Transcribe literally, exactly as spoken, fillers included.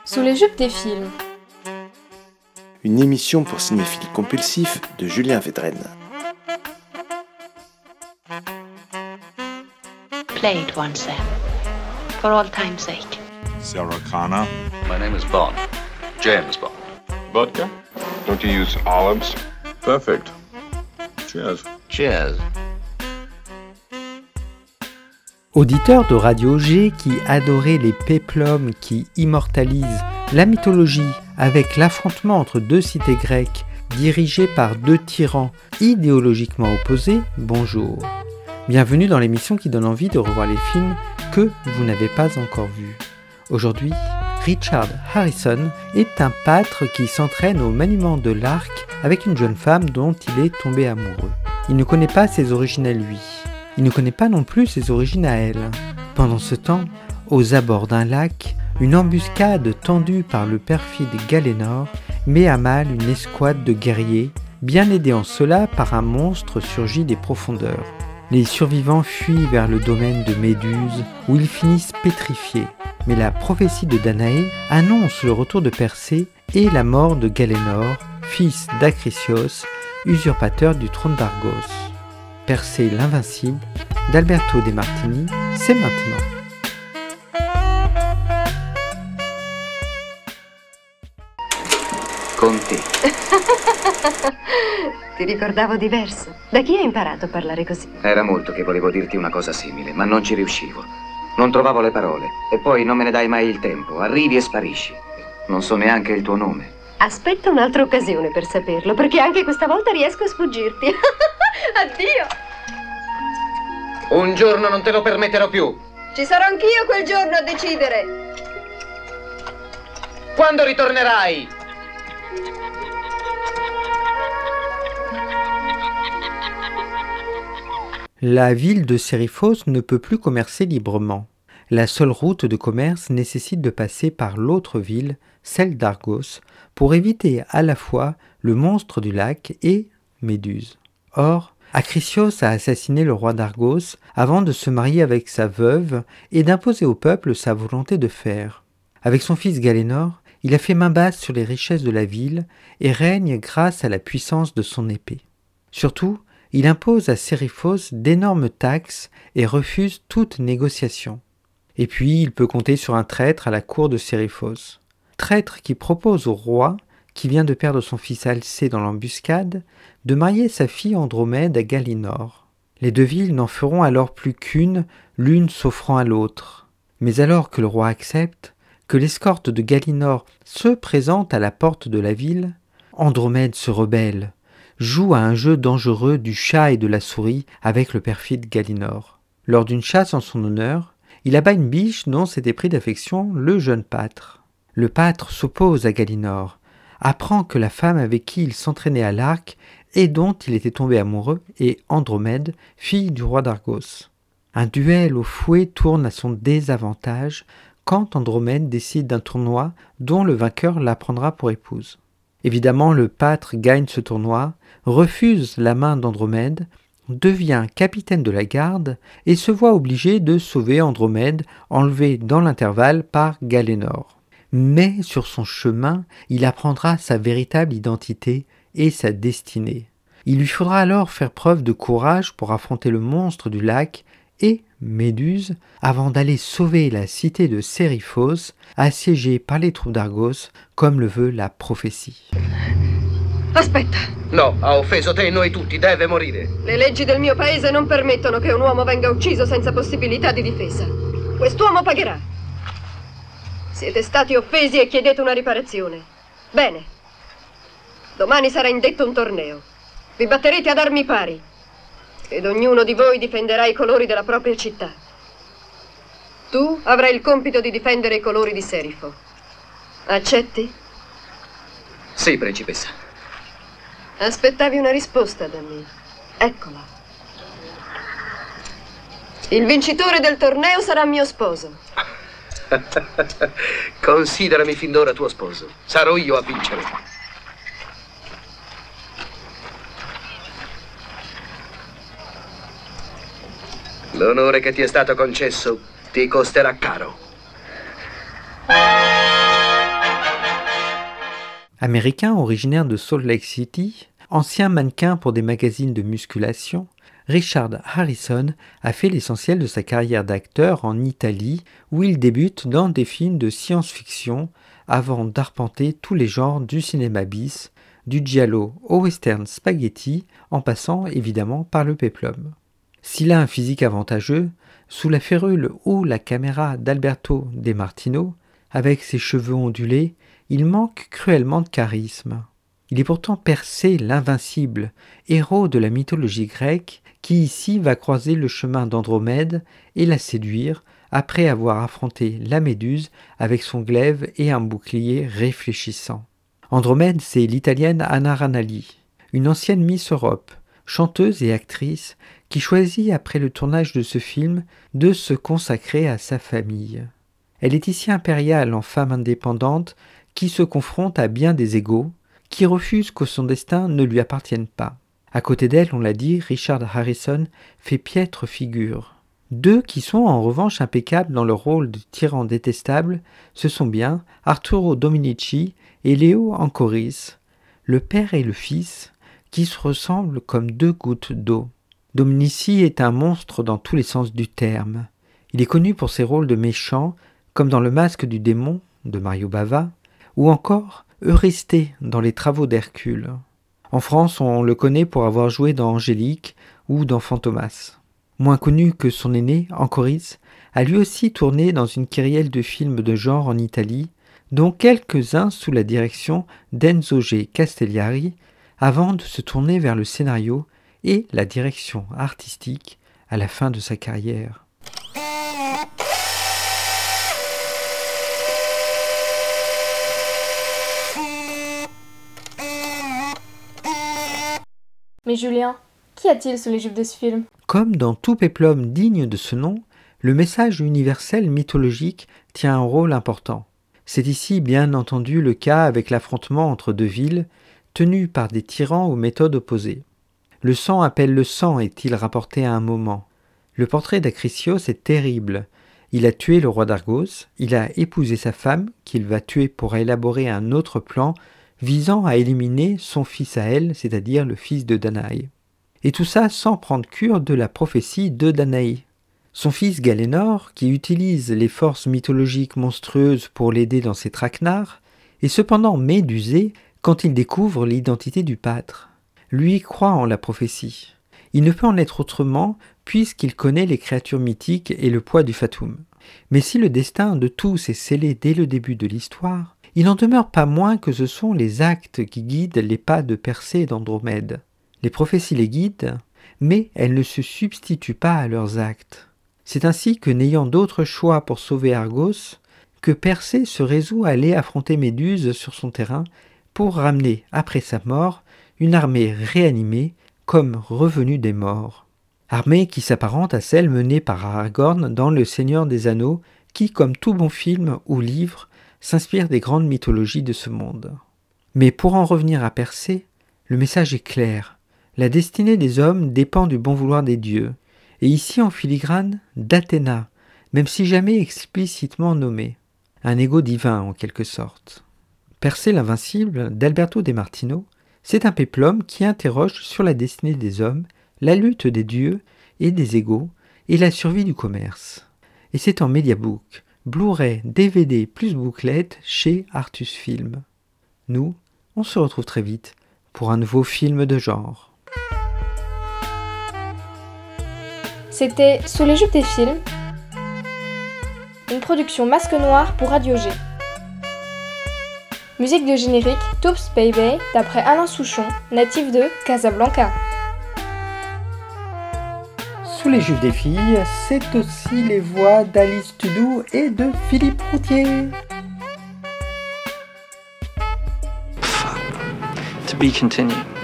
Sous les jupes des films. Une émission pour cinéphiles compulsifs de Julien Védrenne. Play it once then, for all time's sake. Sarah Connor. My name is Bond. James Bond. Vodka? Don't you use olives? Perfect. Cheers. Cheers. Auditeur de Radio G qui adorait les péplums qui immortalisent la mythologie avec l'affrontement entre deux cités grecques dirigées par deux tyrans idéologiquement opposés, bonjour. Bienvenue dans l'émission qui donne envie de revoir les films que vous n'avez pas encore vus. Aujourd'hui, Richard Harrison est un pâtre qui s'entraîne au maniement de l'arc avec une jeune femme dont il est tombé amoureux. Il ne connaît pas ses origines à lui. Il ne connaît pas non plus ses origines à elle. Pendant ce temps, aux abords d'un lac, une embuscade tendue par le perfide Galénor met à mal une escouade de guerriers, bien aidés en cela par un monstre surgi des profondeurs. Les survivants fuient vers le domaine de Méduse, où ils finissent pétrifiés. Mais la prophétie de Danaé annonce le retour de Persée et la mort de Galénor, fils d'Acrisios, usurpateur du trône d'Argos. Persée l'invincible, d'Alberto De Martini, c'est maintenant. Conti. Ti ricordavo diverso. Da chi hai imparato a parlare così? Era molto che volevo dirti una cosa simile, ma non ci riuscivo. Non trovavo le parole. E poi non me ne dai mai il tempo. Arrivi e sparisci. Non so neanche il tuo nome. Aspetta un'altra occasione per saperlo, perché anche questa volta riesco a sfuggirti. Addio! Un giorno non te lo permetterò più. Ci sarò anch'io quel giorno a decidere. Quando ritornerai? La ville de Sériphos ne peut plus commercer librement. La seule route de commerce nécessite de passer par l'autre ville, celle d'Argos, pour éviter à la fois le monstre du lac et Méduse. Or, Acrisios a assassiné le roi d'Argos avant de se marier avec sa veuve et d'imposer au peuple sa volonté de faire. Avec son fils Galénor, il a fait main basse sur les richesses de la ville et règne grâce à la puissance de son épée. Surtout, il impose à Sériphos d'énormes taxes et refuse toute négociation. Et puis, il peut compter sur un traître à la cour de Sériphos. Traître qui propose au roi, qui vient de perdre son fils Alcée dans l'embuscade, de marier sa fille Andromède à Galinor. Les deux villes n'en feront alors plus qu'une, l'une s'offrant à l'autre. Mais alors que le roi accepte, que l'escorte de Galinor se présente à la porte de la ville, Andromède se rebelle, joue à un jeu dangereux du chat et de la souris avec le perfide Galinor. Lors d'une chasse en son honneur, il abat une biche dont s'était pris d'affection le jeune pâtre. Le pâtre s'oppose à Galinor, apprend que la femme avec qui il s'entraînait à l'arc et dont il était tombé amoureux est Andromède, fille du roi d'Argos. Un duel au fouet tourne à son désavantage quand Andromède décide d'un tournoi dont le vainqueur la prendra pour épouse. Évidemment, le pâtre gagne ce tournoi, refuse la main d'Andromède, devient capitaine de la garde et se voit obligé de sauver Andromède, enlevée dans l'intervalle par Galénor. Mais sur son chemin, il apprendra sa véritable identité et sa destinée. Il lui faudra alors faire preuve de courage pour affronter le monstre du lac et Méduse avant d'aller sauver la cité de Sériphos, assiégée par les troupes d'Argos, comme le veut la prophétie. Aspetta. No, ha offeso te e noi tutti, deve morire. Le leggi del mio paese non permettono che un uomo venga ucciso senza possibilità di difesa. Quest'uomo pagherà. Siete stati offesi e chiedete una riparazione. Bene. Domani sarà indetto un torneo. Vi batterete ad armi pari. Ed ognuno di voi difenderà i colori della propria città. Tu avrai il compito di difendere i colori di Serifo. Accetti? Sì, principessa. Aspettavi una risposta da me. Eccola. Il vincitore del torneo sarà mio sposo. Considerami fin d'ora tuo sposo. Sarò io a vincere. L'onore che ti è stato concesso ti costerà caro. Américain originaire de Salt Lake City, ancien mannequin pour des magazines de musculation, Richard Harrison a fait l'essentiel de sa carrière d'acteur en Italie, où il débute dans des films de science-fiction avant d'arpenter tous les genres du cinéma bis, du giallo au western spaghetti, en passant évidemment par le péplum. S'il a un physique avantageux, sous la férule ou la caméra d'Alberto De Martino, avec ses cheveux ondulés, il manque cruellement de charisme. Il est pourtant Persée l'invincible, héros de la mythologie grecque, qui ici va croiser le chemin d'Andromède et la séduire après avoir affronté la Méduse avec son glaive et un bouclier réfléchissant. Andromède, c'est l'italienne Anna Ranalli, une ancienne Miss Europe, chanteuse et actrice qui choisit après le tournage de ce film de se consacrer à sa famille. Elle est ici impériale en femme indépendante qui se confronte à bien des égaux, qui refuse que son destin ne lui appartienne pas. À côté d'elle, on l'a dit, Richard Harrison fait piètre figure. Deux qui sont en revanche impeccables dans leur rôle de tyran détestable, ce sont bien Arturo Dominici et Leo Ancoris, le père et le fils, qui se ressemblent comme deux gouttes d'eau. Dominici est un monstre dans tous les sens du terme. Il est connu pour ses rôles de méchant, comme dans Le Masque du démon de Mario Bava, ou encore Eurysthée dans Les Travaux d'Hercule. En France, on le connaît pour avoir joué dans Angélique ou dans Fantomas. Moins connu que son aîné, Ancoris, a lui aussi tourné dans une kyrielle de films de genre en Italie, dont quelques-uns sous la direction d'Enzo G. Castellari, avant de se tourner vers le scénario et la direction artistique à la fin de sa carrière. Mais Julien, qu'y a-t-il sous les jupes de ce film ? Comme dans tout péplum digne de ce nom, le message universel mythologique tient un rôle important. C'est ici bien entendu le cas avec l'affrontement entre deux villes, tenues par des tyrans aux méthodes opposées. Le sang appelle le sang, est-il rapporté à un moment. Le portrait d'Acrisios est terrible. Il a tué le roi d'Argos, il a épousé sa femme, qu'il va tuer pour élaborer un autre plan visant à éliminer son fils à elle, c'est-à-dire le fils de Danaé. Et tout ça sans prendre cure de la prophétie de Danaé. Son fils Galénor, qui utilise les forces mythologiques monstrueuses pour l'aider dans ses traquenards, est cependant médusé quand il découvre l'identité du pâtre. Lui croit en la prophétie. Il ne peut en être autrement puisqu'il connaît les créatures mythiques et le poids du fatum. Mais si le destin de tous est scellé dès le début de l'histoire, il n'en demeure pas moins que ce sont les actes qui guident les pas de Persée et d'Andromède. Les prophéties les guident, mais elles ne se substituent pas à leurs actes. C'est ainsi que, n'ayant d'autre choix pour sauver Argos, que Persée se résout à aller affronter Méduse sur son terrain pour ramener, après sa mort, une armée réanimée comme revenue des morts. Armée qui s'apparente à celle menée par Aragorn dans Le Seigneur des Anneaux, qui, comme tout bon film ou livre, s'inspire des grandes mythologies de ce monde. Mais pour en revenir à Persée, le message est clair. La destinée des hommes dépend du bon vouloir des dieux, et ici en filigrane d'Athéna, même si jamais explicitement nommée. Un ego divin en quelque sorte. Persée l'invincible d'Alberto De Martino, c'est un péplum qui interroge sur la destinée des hommes, la lutte des dieux et des égaux, et la survie du commerce. Et c'est en Mediabook, Blu-ray, D V D plus bouclette chez Artus Film. Nous, on se retrouve très vite pour un nouveau film de genre. C'était Sous les jupes des films, une production Masque Noir pour Radio G. Musique de générique Toops Baby d'après Alain Souchon, natif de Casablanca. Sous les jupes des filles, c'est aussi les voix d'Alice Tudou et de Philippe Routier. To be continued.